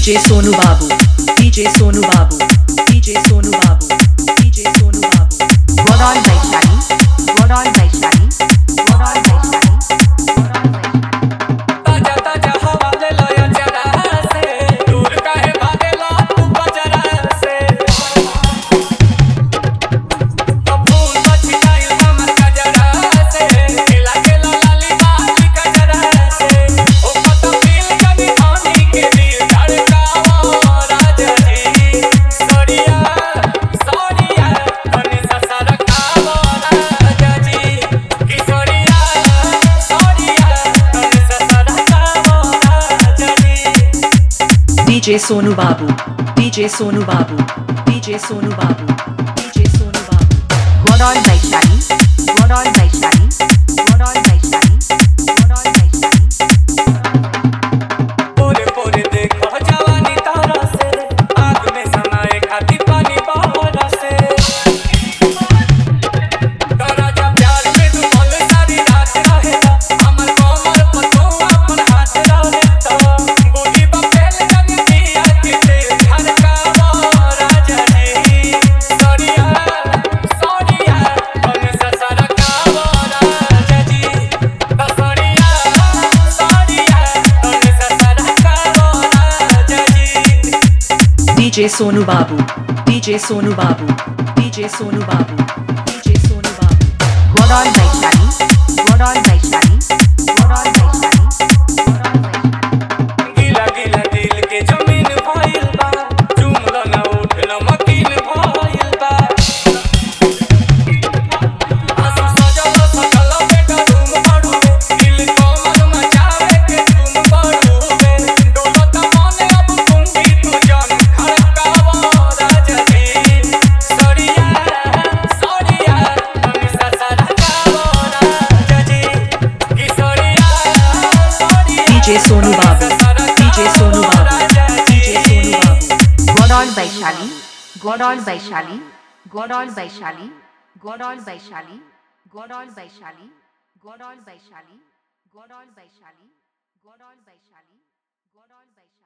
DJ Sonu Babu, DJ Sonu Babu, DJ Sonu Babu, DJ Sonu Babu. Godon Vaishali, Godon Vaishali, Godon Vaishali, Godon Vaishali. ताजा ताजा हवा ले लो या जरा से दूर काहे भागेला तू बजरा से तो फूल मछियाई हमर गजरा से केला केला लाली बाली गजरा से ओ कत दिल जनी धानी के दिल धड़काओ राजा जी सोरिया सोरिया तनी ससर खाओ राजा जी की सोरिया सोरिया तनी ससर खाओ राजा जी DJ Sonu Babu, DJ Sonu Babu, DJ Sonu Babu, DJ Sonu Babu. Godon Vaishali, Godon Vaishali, Godon Vaishali, Godon Vaishali. पूरे पूरे देखो जवानी तारा से आग में समाए खाती पानी बहारा से तारा जब प्यार में तू बोल सारी रात रहेगा हमर कोमर पर तू अपन हाथ रहेगा बूढ़ी बपेल जग दिया के तेल धड़काओ राजा जी सोरिया सोरिया तन ससर खाओ राजा जी सोरिया सोरिया तन ससर खाओ राजा जी DJ Sonu Babu, DJ Sonu Babu, DJ Sonu Babu, DJ Sonu Babu. Godon Vaishali, Godon Vaishali, Godon Vaishali, Godon Vaishali. गीला गीला दिल के जमीन भइल बा चुमला ना उठल मकीन भइल बा आसु सजल सजल बेटा तुम पड़ुए दिल कोमल मचावे के तुम पड़ुए डोलत मन अब कुंडी तू जान खड़काओ राजा जी सोरिया सोरिया तन ससर खाओ राजा जी की सोरिया सोरिया DJ Sonu Babu, DJ Sonu Babu, DJ Sonu Babu. Godon Vaishali, Godon Vaishali, Godon Vaishali, Godon Vaishali, Godon Vaishali, Godon Vaishali, Godon Vaishali, Godon Vaishali, Godon Vaishali.